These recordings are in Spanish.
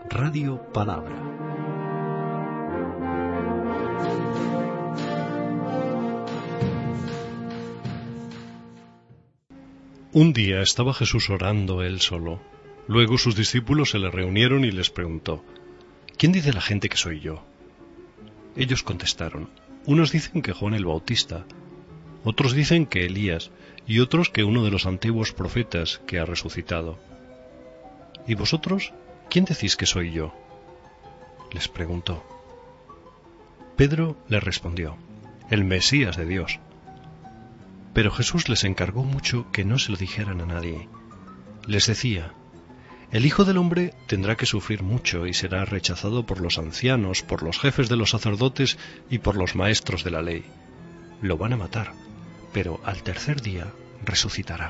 Radio Palabra. Un día estaba Jesús orando él solo. Luego sus discípulos se le reunieron y les preguntó: ¿Quién dice la gente que soy yo? Ellos contestaron: unos dicen que Juan el Bautista, otros dicen que Elías, y otros que uno de los antiguos profetas que ha resucitado. ¿Y vosotros, quién decís que soy yo?, les preguntó. Pedro le respondió: el Mesías de Dios. Pero Jesús les encargó mucho que no se lo dijeran a nadie. Les decía: el Hijo del Hombre tendrá que sufrir mucho y será rechazado por los ancianos, por los jefes de los sacerdotes y por los maestros de la ley. Lo van a matar, pero al tercer día resucitará.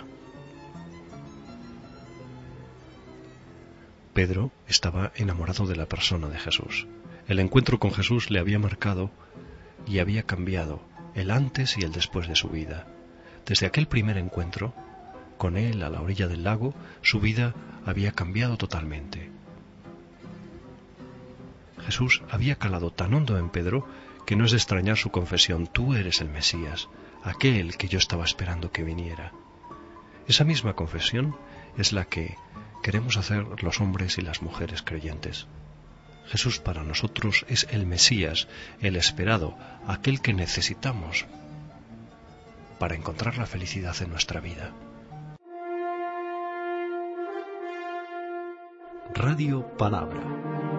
Pedro estaba enamorado de la persona de Jesús. El encuentro con Jesús le había marcado y había cambiado el antes y el después de su vida. Desde aquel primer encuentro con él a la orilla del lago, su vida había cambiado totalmente. Jesús había calado tan hondo en Pedro que no es de extrañar su confesión: tú eres el Mesías, aquel que yo estaba esperando que viniera. Esa misma confesión es la que queremos hacer los hombres y las mujeres creyentes. Jesús para nosotros es el Mesías, el esperado, aquel que necesitamos para encontrar la felicidad en nuestra vida. Radio Palabra.